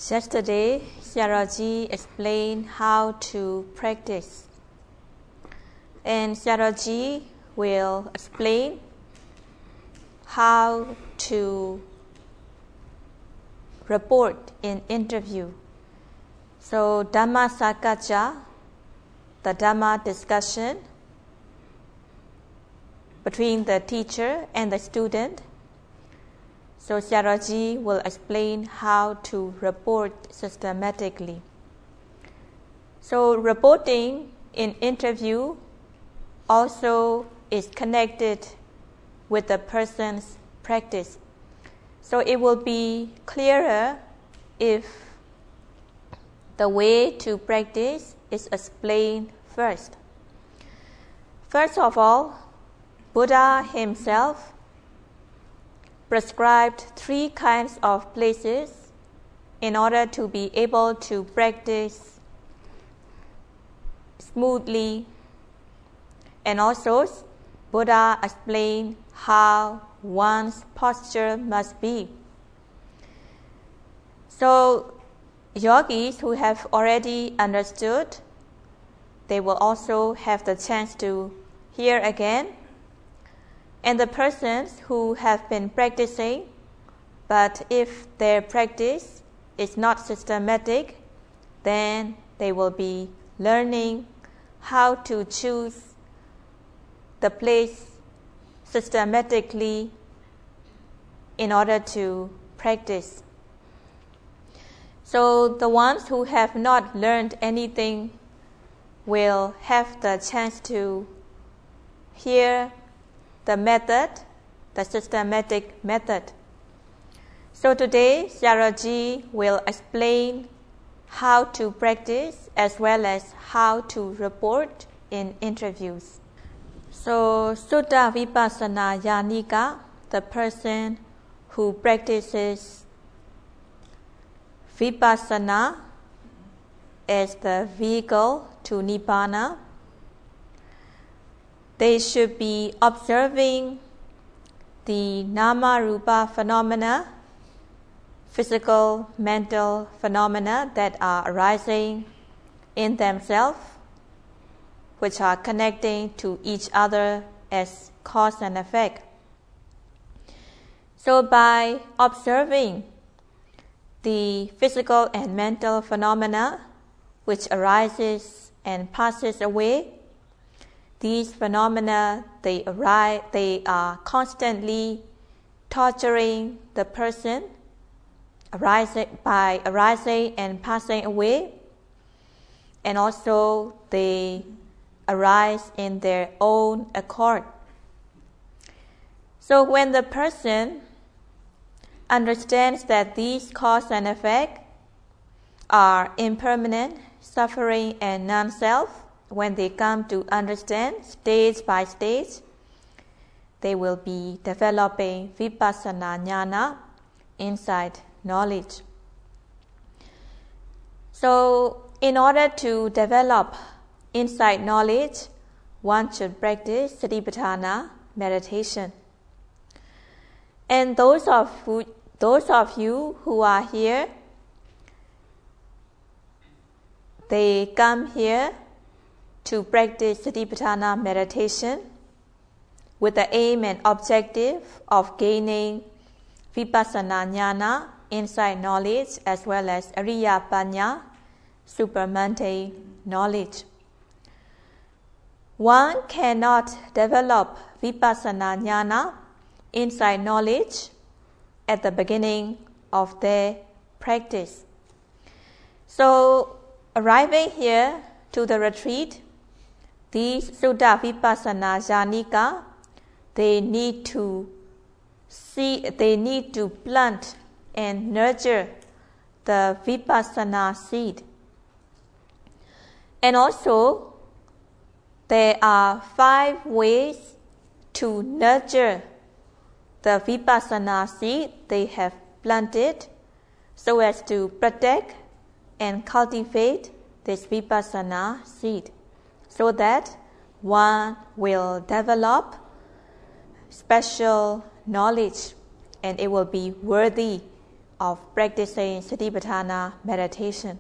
Yesterday, Xiaoji explained how to practice, and Xiaoji will explain how to report in interview. So Dhamma Sakacha, the Dhamma discussion between the teacher and the student. So Xiaoji will explain how to report systematically. So reporting in interview also is connected with the person's practice. So it will be clearer if the way to practice is explained first. First of all, Buddha himself prescribed 3 kinds of places in order to be able to practice smoothly. And also, Buddha explained how one's posture must be. So, yogis who have already understood, they will also have the chance to hear again. And the persons who have been practicing, but if their practice is not systematic, then they will be learning how to choose the place systematically in order to practice. So the ones who have not learned anything will have the chance to hear the method, the systematic method. So today, Xiaoji will explain how to practice as well as how to report in interviews. So Sutta Vipassana Yanika, the person who practices Vipassana as the vehicle to Nibbana, they should be observing the Nama-Rupa phenomena, physical, mental phenomena that are arising in themselves, which are connecting to each other as cause and effect. So by observing the physical and mental phenomena which arises and passes away, these phenomena, they are constantly torturing the person, arising and passing away, and also they arise in their own accord. So when the person understands that these cause and effect are impermanent, suffering, and non-self, when they come to understand stage by stage, they will be developing Vipassana Jnana, insight knowledge. So in order to develop insight knowledge, one should practice Satipatthana meditation. And those of you who are here, they come here to practice Satipatthana meditation with the aim and objective of gaining Vipassana Jnana, insight knowledge, as well as Ariya Panya, supermundane knowledge. One cannot develop Vipassana Jnana, insight knowledge, at the beginning of their practice. So, arriving here to the retreat, these Sutta Vipassana Janika, they need to plant and nurture the Vipassana seed. And also, there are 5 ways to nurture the Vipassana seed they have planted so as to protect and cultivate this Vipassana seed, so that one will develop special knowledge and it will be worthy of practicing Satipatthana meditation.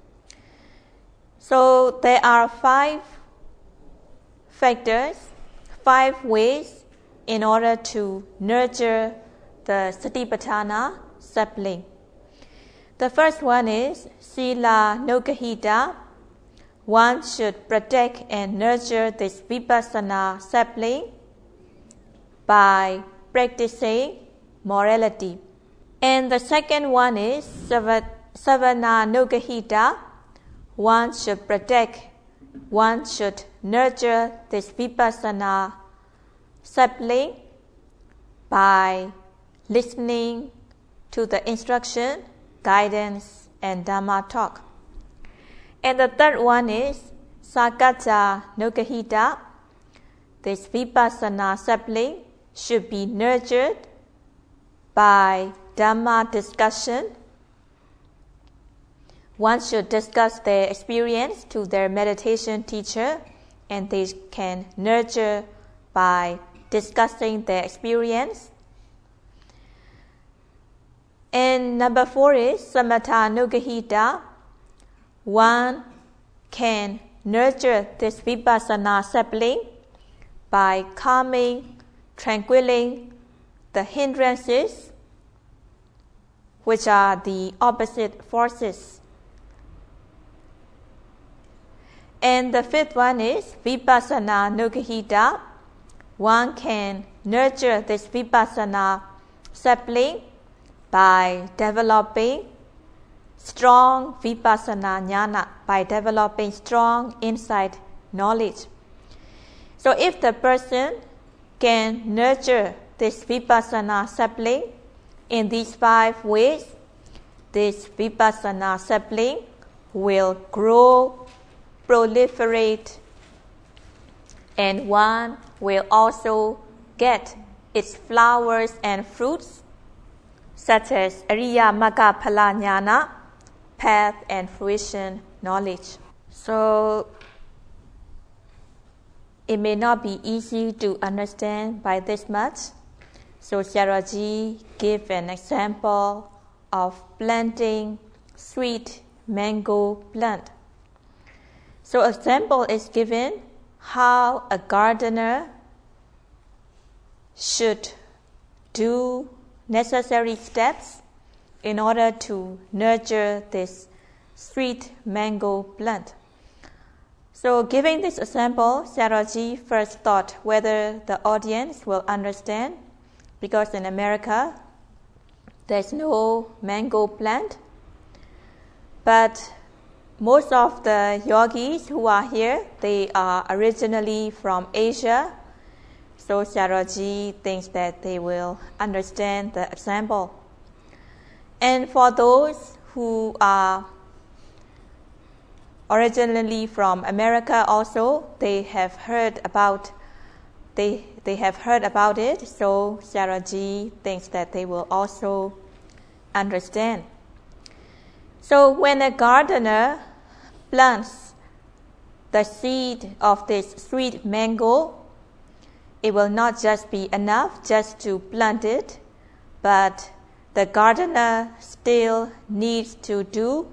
So there are 5 factors, 5 ways in order to nurture the Satipatthana sapling. The first one is Sila Nuggahita. One should protect and nurture this Vipassana sapling by practicing morality. And the second one is Savana Nuggahita. One should protect, one should nurture this Vipassana sapling by listening to the instruction, guidance, and Dhamma talk. And the third one is Sakacca Nuggahita. This Vipassana sapling should be nurtured by Dhamma discussion. One should discuss their experience to their meditation teacher, and they can nurture by discussing their experience. And number 4 is Samatha Nuggahita. One can nurture this Vipassana sapling by calming, tranquilizing the hindrances, which are the opposite forces. And the 5th one is Vipassana Nuggahita. One can nurture this Vipassana sapling by developing strong Vipassana jnana, by developing strong insight knowledge. So if the person can nurture this Vipassana sapling in these 5 ways, this Vipassana sapling will grow, proliferate, and one will also get its flowers and fruits, such as Ariya Magga Phala Jnana, path and fruition knowledge. So it may not be easy to understand by this much. So Sayadaw give an example of planting sweet mango plant. So example is given how a gardener should do necessary steps in order to nurture this sweet mango plant. So giving this example, Sayadaw first thought whether the audience will understand, because in America there's no mango plant. But most of the yogis who are here, they are originally from Asia. So Sayadaw thinks that they will understand the example. And for those who are originally from America also, they have heard about it. So Sayadaw thinks that they will also understand. So when a gardener plants the seed of this sweet mango, it will not just be enough just to plant it, but the gardener still needs to do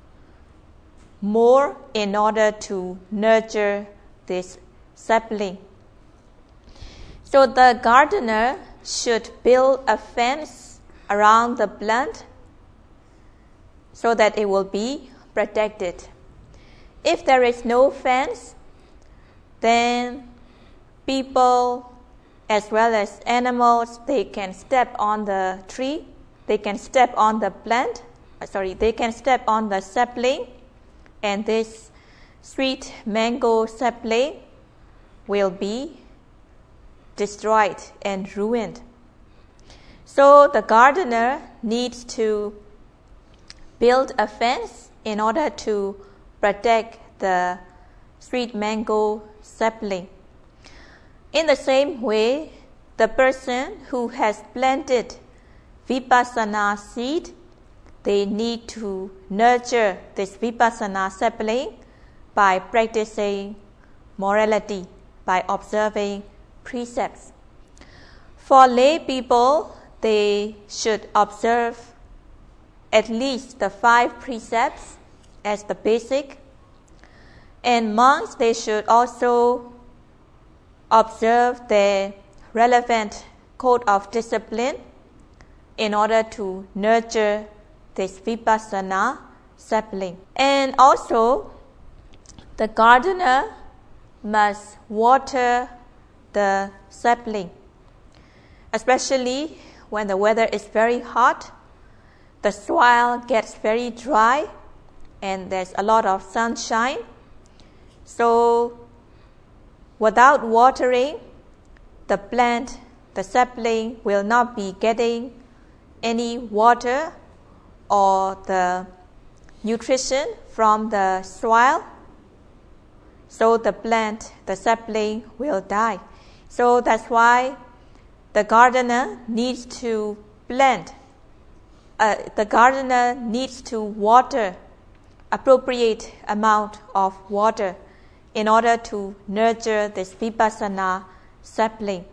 more in order to nurture this sapling. So the gardener should build a fence around the plant so that it will be protected. If there is no fence, then people as well as animals, they can step on the tree, they can step on the they can step on the sapling, and this sweet mango sapling will be destroyed and ruined. So the gardener needs to build a fence in order to protect the sweet mango sapling. In the same way, the person who has planted Vipassana seed, they need to nurture this Vipassana sapling by practicing morality, by observing precepts. For lay people, they should observe at least the 5 precepts as the basic. And monks, they should also observe the relevant code of discipline in order to nurture this vipassana sapling. And also, the gardener must water the sapling, especially when the weather is very hot, the soil gets very dry, and there's a lot of sunshine. So, without watering, the plant, the sapling, will not be getting any water or the nutrition from the soil. So the plant, the sapling, will die. So that's why the gardener needs to water appropriate amount of water in order to nurture this vipassana sapling.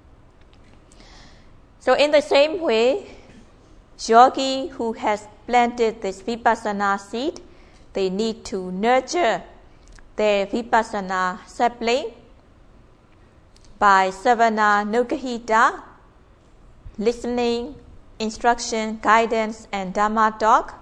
So in the same way, yogi who has planted this vipassana seed, they need to nurture their vipassana sapling by savana nukahita, listening, instruction, guidance, and dhamma talk.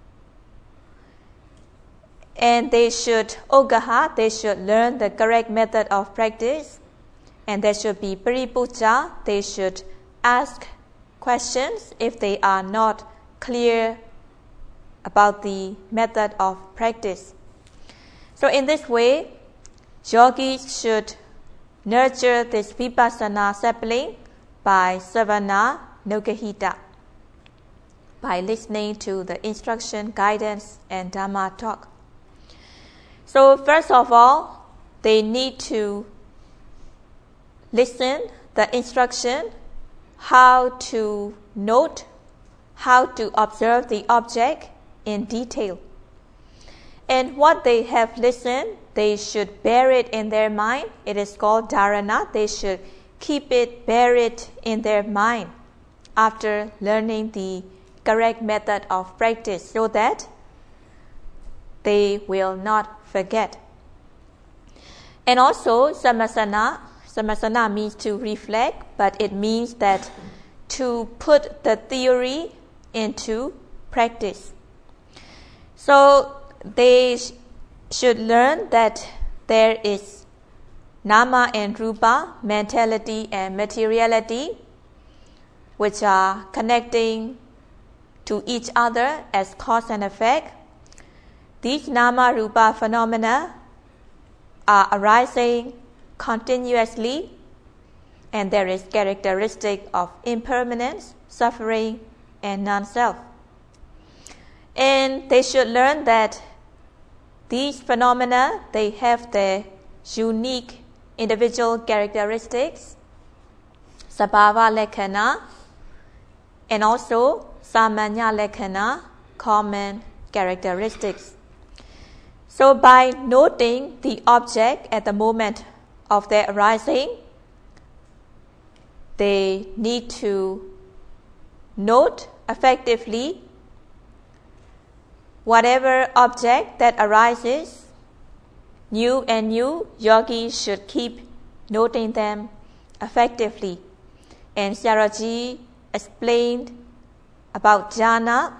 And they should ogaha, they should learn the correct method of practice. And there should be paripuja, they should ask questions if they are not clear about the method of practice. So in this way, yogis should nurture this vipassana sapling by savana nukahita, by listening to the instruction, guidance, and dhamma talk. So first of all, they need to listen the instruction, how to note, how to observe the object in detail. And what they have listened, they should bear it in their mind. It is called dharana. They should keep it, bear it in their mind after learning the correct method of practice so that they will not forget. And also, samasana means to reflect, but it means that to put the theory into practice. So they should learn that there is nama and rupa, mentality and materiality, which are connecting to each other as cause and effect. These nama rupa phenomena are arising continuously, and there is characteristic of impermanence, suffering, and non-self. And they should learn that these phenomena, they have their unique individual characteristics, sabhava lekhana, and also samanya lekhana, common characteristics. So by noting the object at the moment of their arising, they need to note effectively whatever object that arises, new and new, yogis should keep noting them effectively. And Sayadaw explained about jhana.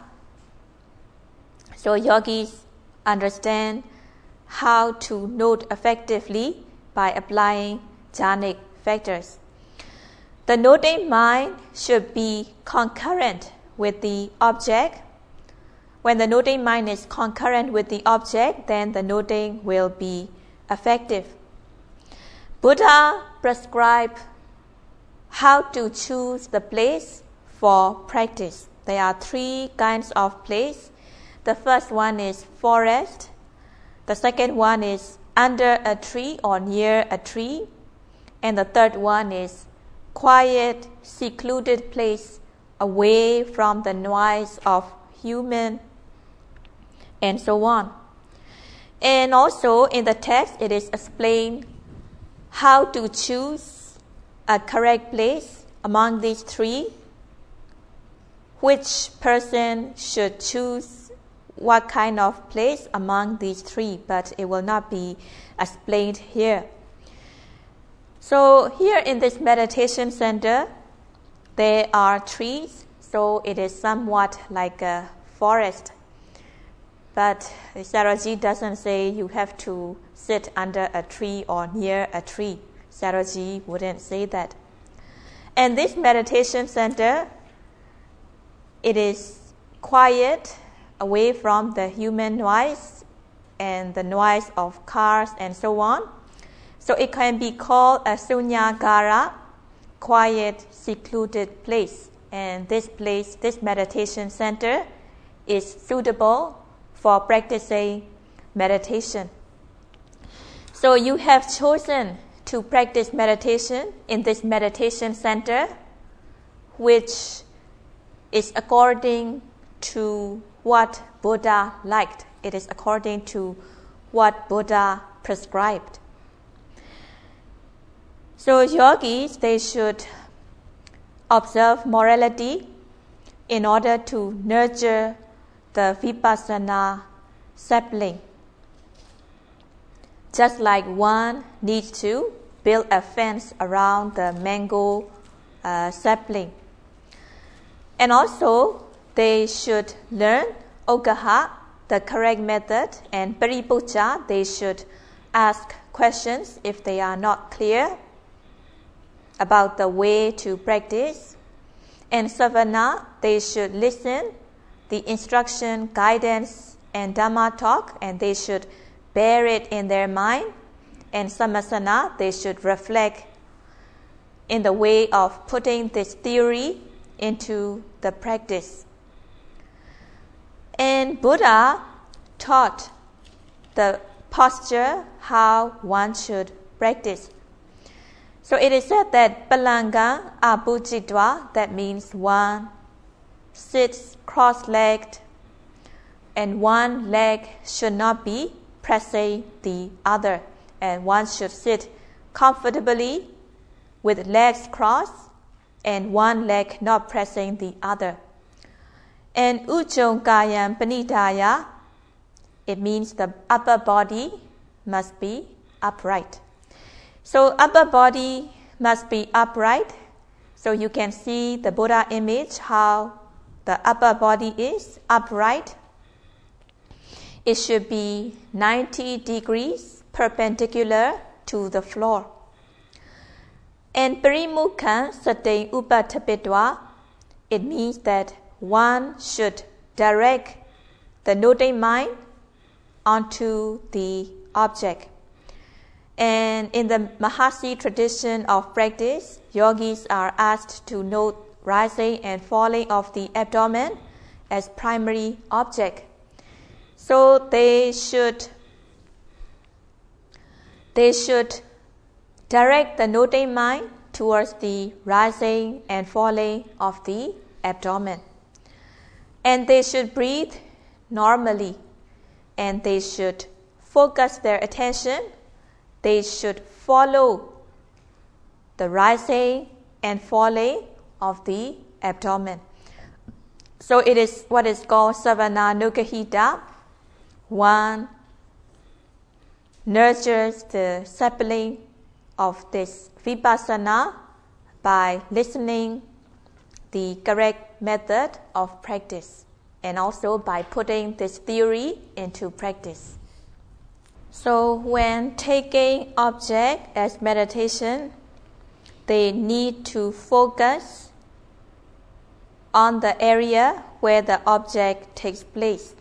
So yogis understand how to note effectively by applying jhanic factors. The noting mind should be concurrent with the object. When the noting mind is concurrent with the object, then the noting will be effective. Buddha prescribed how to choose the place for practice. There are 3 kinds of place. The first one is forest. The second one is under a tree or near a tree. And the third one is quiet, secluded place away from the noise of human, and so on. And also in the text, it is explained how to choose a correct place among these 3. which person should choose what kind of place among these three, but it will not be explained here. So here in this meditation center, there are trees, so it is somewhat like a forest. But Sayadaw doesn't say you have to sit under a tree or near a tree. Sayadaw wouldn't say that. And this meditation center, it is quiet, away from the human noise and the noise of cars and so on. So it can be called a sunyagara, quiet, secluded place. And this place, this meditation center, is suitable for practicing meditation. So you have chosen to practice meditation in this meditation center, which is according to what Buddha liked. It is according to what Buddha prescribed. So yogis, they should observe morality in order to nurture the vipassana sapling. Just like one needs to build a fence around the mango sapling. And also, they should learn Ogaha, the correct method, and Paripuja, they should ask questions if they are not clear about the way to practice. And Savana, they should listen the instruction, guidance, and Dhamma talk, and they should bear it in their mind. And Samasana, they should reflect in the way of putting this theory into the practice. And Buddha taught the posture how one should practice. So it is said that Palanga Abujitwa, that means one sits cross-legged and one leg should not be pressing the other, and one should sit comfortably with legs crossed and one leg not pressing the other. And Ujjong Kayam Panidaya, it means the upper body must be upright. So upper body must be upright. So you can see the Buddha image, how the upper body is upright. It should be 90 degrees perpendicular to the floor. And Parimukha Satain Upatapitwa, it means that one should direct the noting mind onto the object. And in the Mahasi tradition of practice, yogis are asked to note rising and falling of the abdomen as primary object. So they should direct the noting mind towards the rising and falling of the abdomen. And they should breathe normally, and they should focus their attention. They should follow the rising and falling of the abdomen. So it is what is called Savananukahita. One nurtures the sapling of this vipassana by listening the correct method of practice, and also by putting this theory into practice. So when taking object as meditation, they need to focus on the area where the object takes place.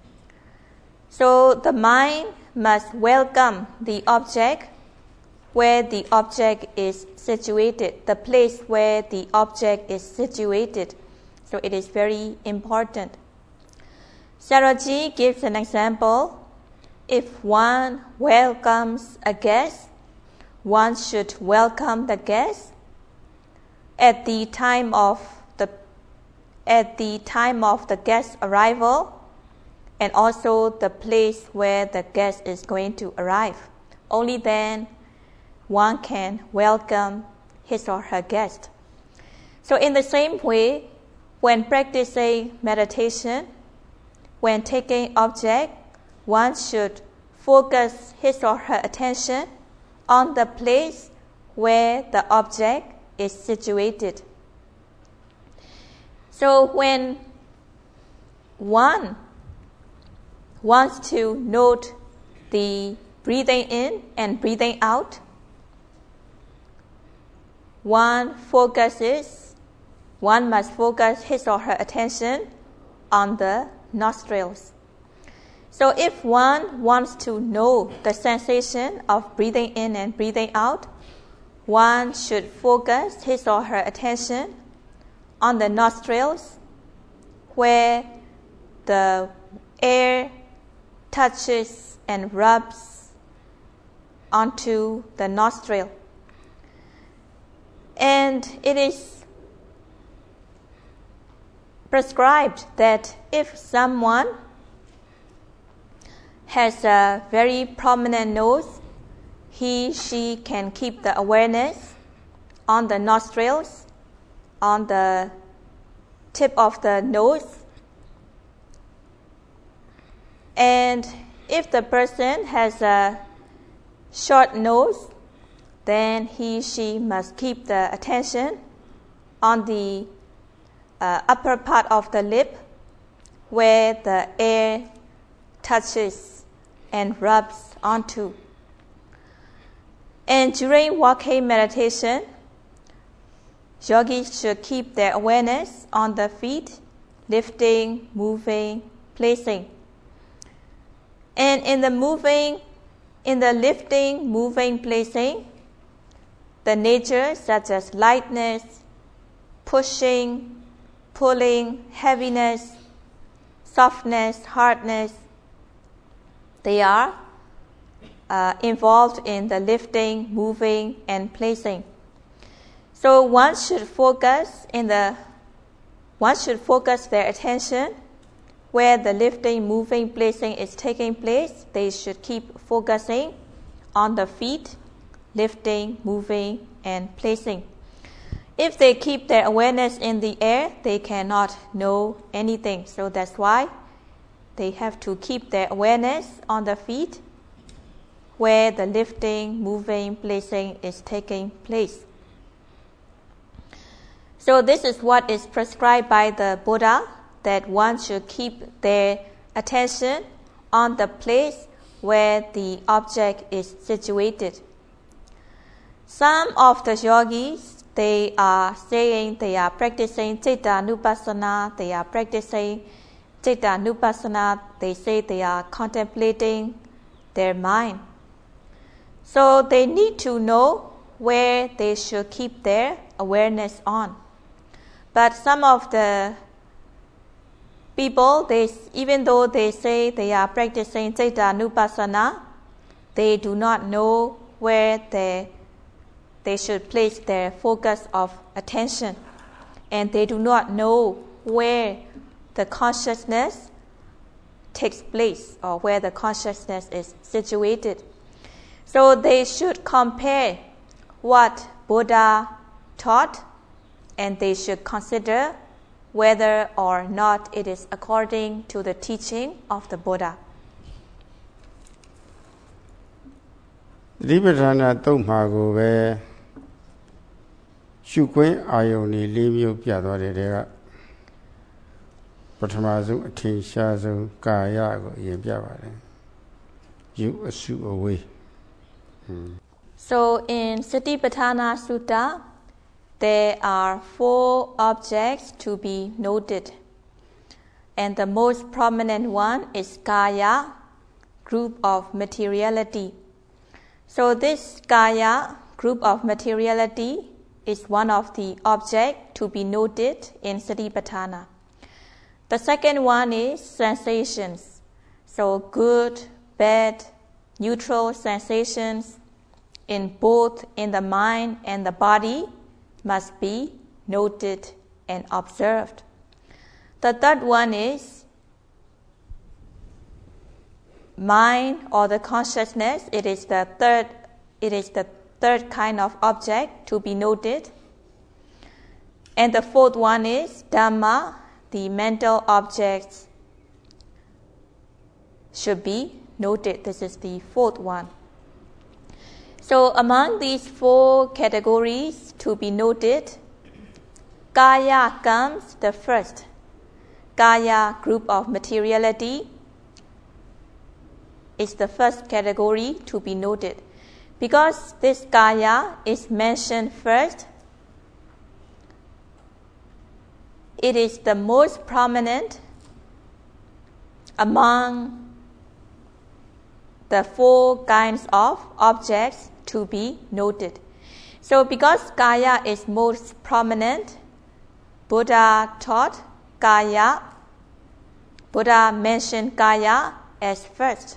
So the mind must welcome the object where the object is situated, the place where the object is situated. So it is very important. Sayadaw gives an example. If one welcomes a guest, one should welcome the guest at the time of the guest's arrival, and also the place where the guest is going to arrive. Only then one can welcome his or her guest. So in the same way, when practicing meditation, when taking object, one should focus his or her attention on the place where the object is situated. So when one wants to note the breathing in and breathing out, one must focus his or her attention on the nostrils. So if one wants to know the sensation of breathing in and breathing out, one should focus his or her attention on the nostrils where the air touches and rubs onto the nostril. And it is prescribed that if someone has a very prominent nose, she can keep the awareness on the nostrils, on the tip of the nose. And if the person has a short nose, then she must keep the attention on the upper part of the lip where the air touches and rubs onto. And during walking meditation, yogis should keep their awareness on the feet, lifting, moving, placing. And in the lifting, moving, placing, the nature such as lightness, pushing, pulling, heaviness, softness, hardness, they are involved in the lifting, moving, and placing. So one should focus their attention where the lifting, moving, placing is taking place. They should keep focusing on the feet, lifting, moving, and placing. If they keep their awareness in the air, they cannot know anything. So that's why they have to keep their awareness on the feet where the lifting, moving, placing is taking place. So this is what is prescribed by the Buddha, that one should keep their attention on the place where the object is situated. Some of the yogis, they are saying they are practicing Citta-nupassana, they are practicing Citta-nupassana, they say they are contemplating their mind. So they need to know where they should keep their awareness on. But some of the people, even though they say they are practicing Citta-nupassana, they do not know where they should place their focus of attention. And they do not know where the consciousness takes place or where the consciousness is situated. So they should compare what Buddha taught, and they should consider whether or not it is according to the teaching of the Buddha. Libetana Tomago, where Shukwen Ayoni leave you Piadore, Patamazu, Tinshazu, Kayago, Yabare. You assume away. So in Satipatthana Sutta, there are 4 objects to be noted. And the most prominent one is Kaya, group of materiality. So this Kaya, group of materiality, is one of the objects to be noted in Satipatthana. The second one is sensations. So good, bad, neutral sensations in both in the mind and the body must be noted and observed. The third one is mind or the consciousness. It is the third kind of object to be noted. And the fourth one is Dhamma, the mental objects should be noted. This is the fourth one. So among these four categories to be noted, Kaya comes the first. Kaya, group of materiality, is the first category to be noted. Because this Kaya is mentioned first, it is the most prominent among the four kinds of objects to be noted. So because Kaya is most prominent, Buddha taught Kaya. Buddha mentioned Kaya as first.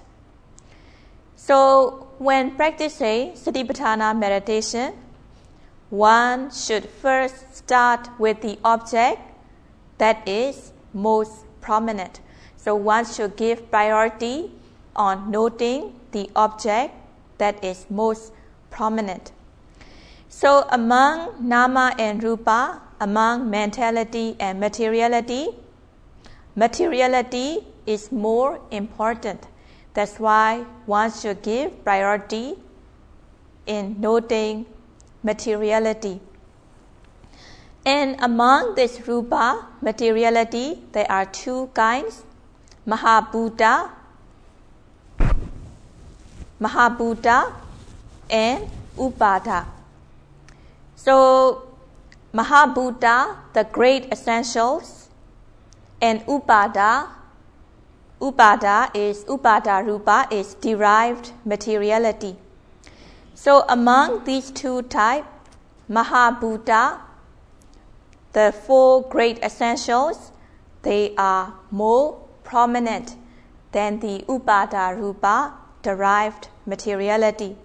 So when practicing Satipatthana meditation, one should first start with the object that is most prominent. So one should give priority on noting the object that is most prominent. So among Nama and Rupa, among mentality and materiality, materiality is more important. That's why one should give priority in noting materiality. And among this Rupa, materiality, there are two kinds, Mahabhuta and Upada. So Mahabhuta, the great essentials, and Upada Rupa is derived materiality. So among these two types, Mahabhuta, the four great essentials, they are more prominent than the Upada Rupa, derived materiality.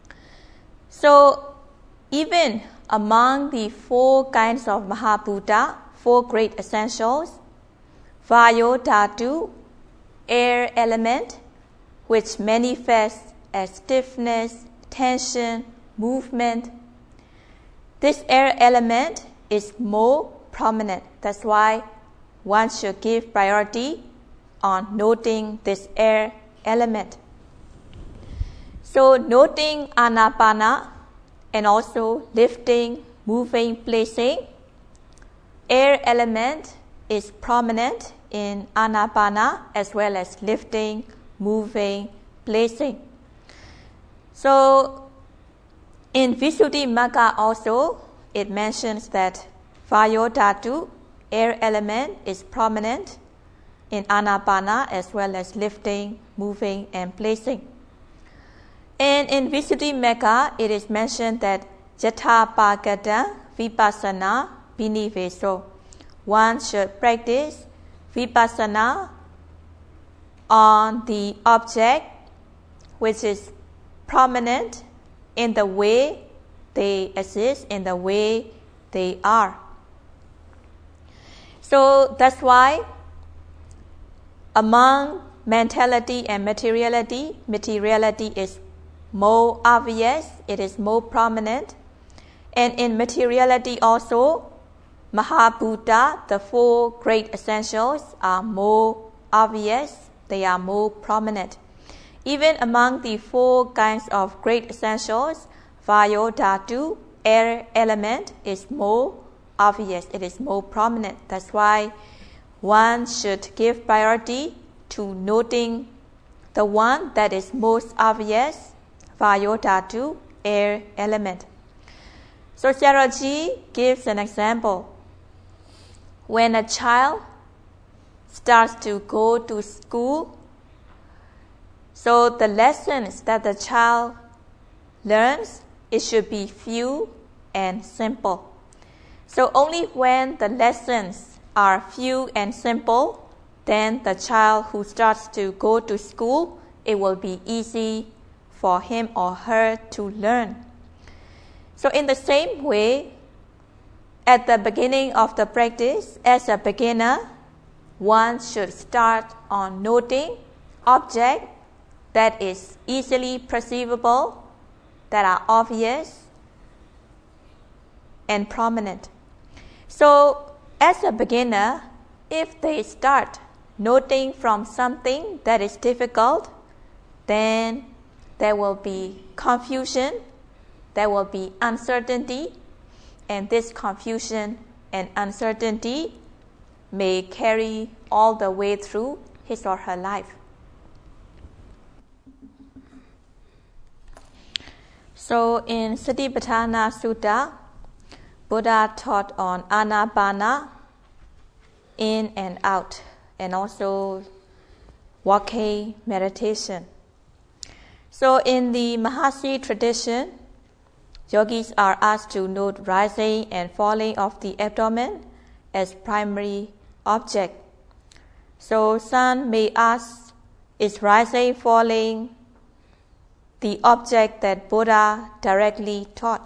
So even among the four kinds of Mahabhuta, four great essentials, Vayodhatu, air element, which manifests as stiffness, tension, movement. This air element is more prominent. That's why one should give priority on noting this air element. So noting Anapana and also lifting, moving, placing, air element is prominent in Anapana as well as lifting, moving, placing. So in Visuddhimagga also, it mentions that Vayodhatu, air element, is prominent in Anapana as well as lifting, moving, and placing. And in Visuddhimagga, it is mentioned that Yathapagadam Vipassana Biniveso. One should practice Vipassana on the object which is prominent in the way they exist, in the way they are. So that's why among mentality and materiality, materiality is more obvious, it is more prominent. And in materiality also, Mahabhuta, the four great essentials, are more obvious, they are more prominent. Even among the four kinds of great essentials, Vayodhatu, air element, is more obvious, it is more prominent. That's why one should give priority to noting the one that is most obvious, Vayodhatu, air element. So Sayadaw gives an example. When a child starts to go to school, so the lessons that the child learns, it should be few and simple. So only when the lessons are few and simple, then the child who starts to go to school, it will be easy for him or her to learn. So in the same way, at the beginning of the practice, as a beginner, one should start on noting objects that is easily perceivable, that are obvious and prominent. So as a beginner, if they start noting from something that is difficult, then there will be confusion, there will be uncertainty, and this confusion and uncertainty may carry all the way through his or her life. So in Satipatthana Sutta, Buddha taught on Anapana, in and out, and also walking meditation. So in the Mahasi tradition, yogis are asked to note rising and falling of the abdomen as primary object. So some may ask, is rising, falling the object that Buddha directly taught?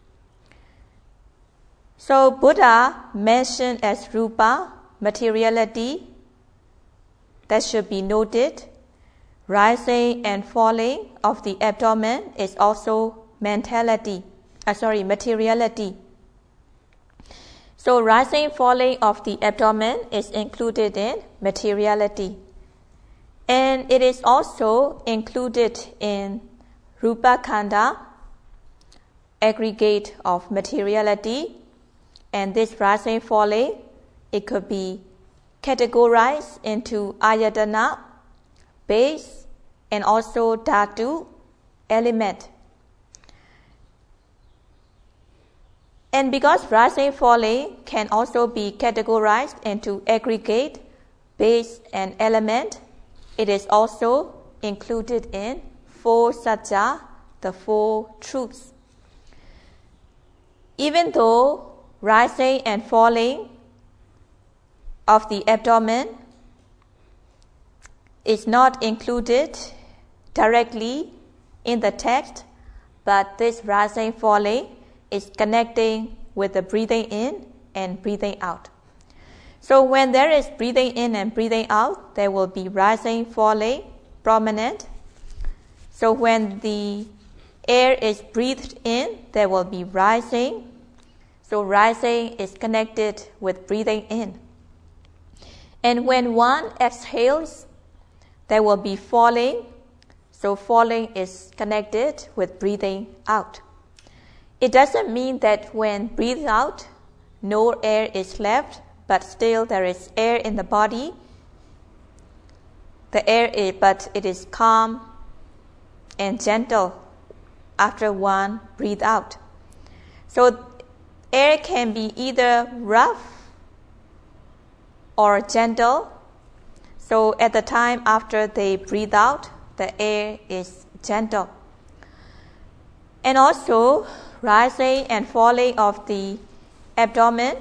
So Buddha mentioned as rupa, materiality, that should be noted. Rising and falling of the abdomen is also materiality. So rising, falling of the abdomen is included in materiality. And it is also included in Rupa Khanda, aggregate of materiality. And this rising, falling, it could be categorized into ayatana, base, and also dhatu, element. And because rising, falling can also be categorized into aggregate, base, and element, it is also included in four satya, the four truths. Even though rising and falling of the abdomen is not included directly in the text, but this rising, falling is connecting with the breathing in and breathing out. So when there is breathing in and breathing out, there will be rising, falling, prominent. So when the air is breathed in, there will be rising. So rising is connected with breathing in. And when one exhales, there will be falling. So falling is connected with breathing out. It doesn't mean that when breathed out, no air is left, but still there is air in the body. But it is calm and gentle after one breathes out. So air can be either rough or gentle. So at the time after they breathe out, the air is gentle. And also, rising and falling of the abdomen,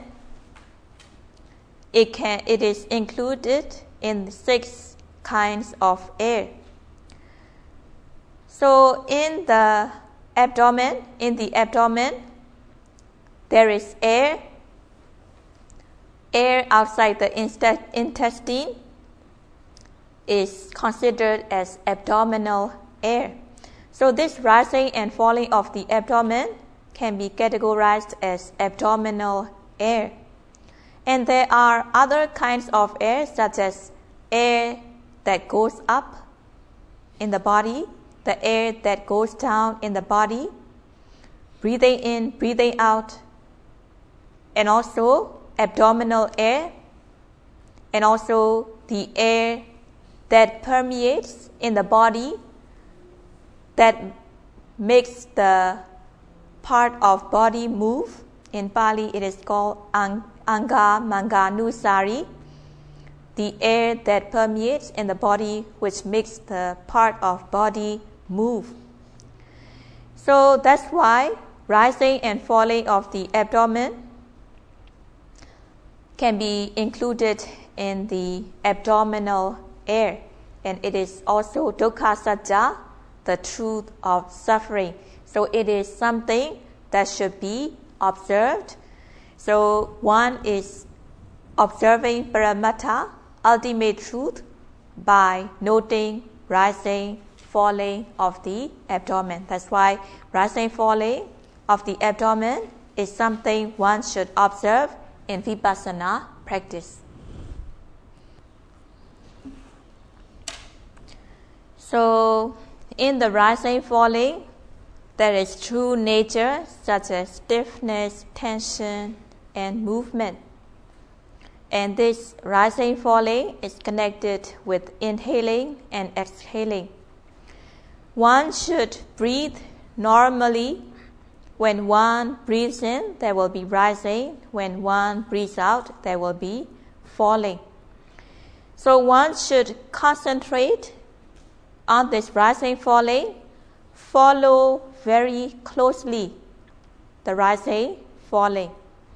it is included in 6 kinds of air. So in the abdomen, there is air outside the intestine is considered as abdominal air. So this rising and falling of the abdomen can be categorized as abdominal air. And there are other kinds of air, such as air that goes up in the body, the air that goes down in the body, breathing in, breathing out, and also abdominal air, and also the air that permeates in the body, that makes the part of body move. In Pali, it is called Anga Manganusari, the air that permeates in the body, which makes the part of body move. So that's why rising and falling of the abdomen can be included in the abdominal air. And it is also dukkha satya, the truth of suffering. So it is something that should be observed. So one is observing paramattha, ultimate truth, by noting rising, falling of the abdomen. That's why rising, falling of the abdomen is something one should observe in Vipassana practice. So, in the rising falling, there is true nature such as stiffness, tension, and movement. And this rising falling is connected with inhaling and exhaling. One should breathe normally. When one breathes in, there will be rising. When one breathes out, there will be falling. So one should concentrate on this rising falling, follow very closely the rising falling.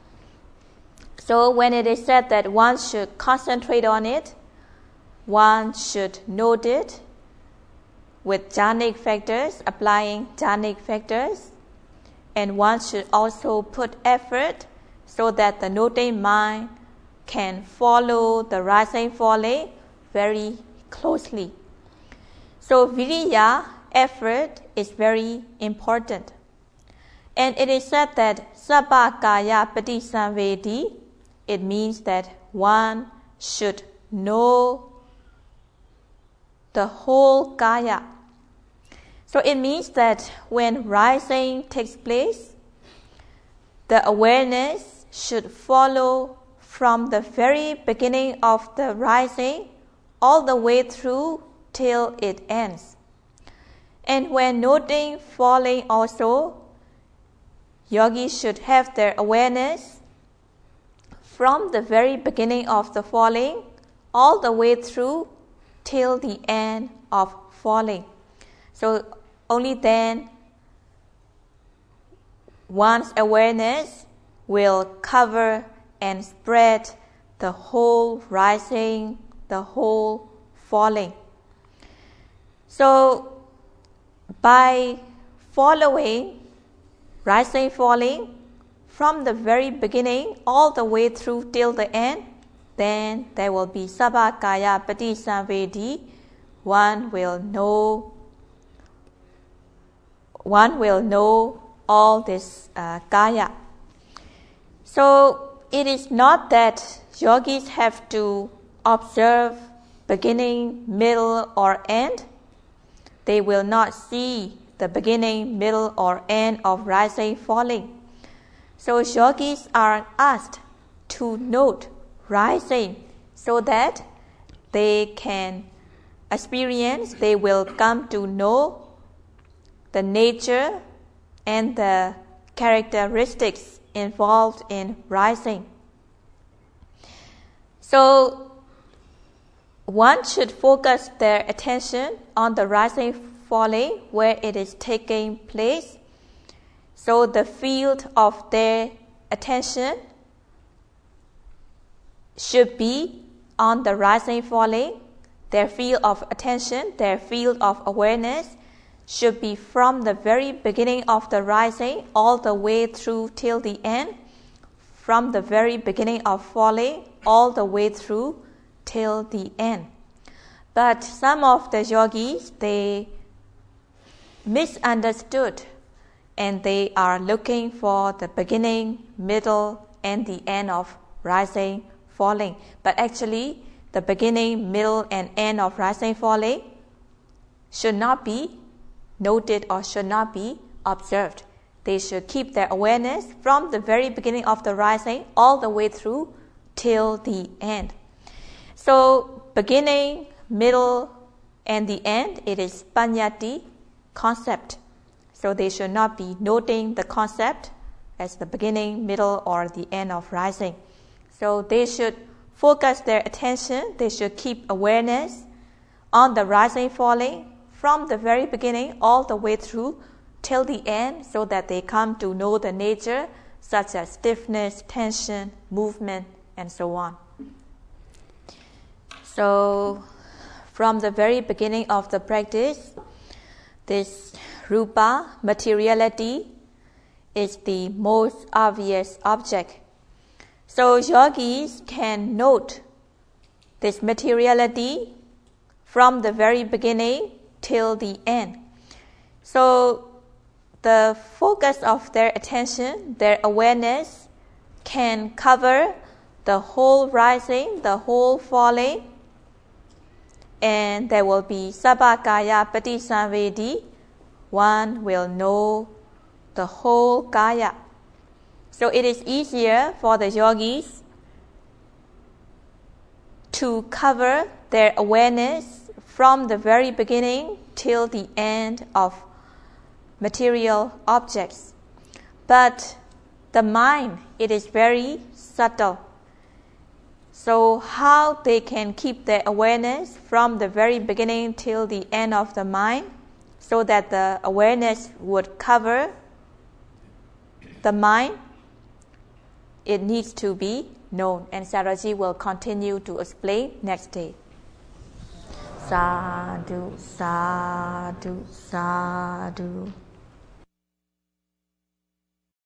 So when it is said that one should concentrate on it, one should note it with jhanic factors, applying jhanic factors, and one should also put effort so that the noting mind can follow the rising falling very closely. So viriya, effort, is very important. And it is said that sabba kaya patisamvedi, it means that one should know the whole kaya. So it means that when rising takes place, the awareness should follow from the very beginning of the rising all the way through till it ends. And when noting falling also, yogis should have their awareness from the very beginning of the falling all the way through till the end of falling. So only then one's awareness will cover and spread the whole rising, the whole falling. So by following rising falling from the very beginning all the way through till the end, then there will be sabba kaya patisamvedi. One will know all this kaya. So it is not that yogis have to observe beginning, middle, or end. They will not see the beginning, middle, or end of rising, falling. So yogis are asked to note rising so that they can experience, they will come to know the nature and the characteristics involved in rising. So one should focus their attention on the rising falling where it is taking place. So the field of their attention should be on the rising falling. Their field of attention, their field of awareness should be from the very beginning of the rising all the way through till the end, from the very beginning of falling all the way through till the end. But some of the yogis, they misunderstood and they are looking for the beginning, middle, and the end of rising, falling. But actually, the beginning, middle, and end of rising, falling should not be noted or should not be observed. They should keep their awareness from the very beginning of the rising all the way through till the end. So beginning, middle, and the end, it is paññatti, concept. So they should not be noting the concept as the beginning, middle, or the end of rising. So they should focus their attention, they should keep awareness on the rising, falling from the very beginning all the way through till the end so that they come to know the nature such as stiffness, tension, movement, and so on. So from the very beginning of the practice, this rupa, materiality, is the most obvious object. So yogis can note this materiality from the very beginning till the end. So the focus of their attention, their awareness, can cover the whole rising, the whole falling, and there will be Sabakaya Patisamvedi. One will know the whole Kaya. So it is easier for the yogis to cover their awareness from the very beginning till the end of material objects. But the mind, it is very subtle. So how they can keep their awareness from the very beginning till the end of the mind, so that the awareness would cover the mind, it needs to be known. And Saraji will continue to explain next day. Sadhu, sadhu, sadhu.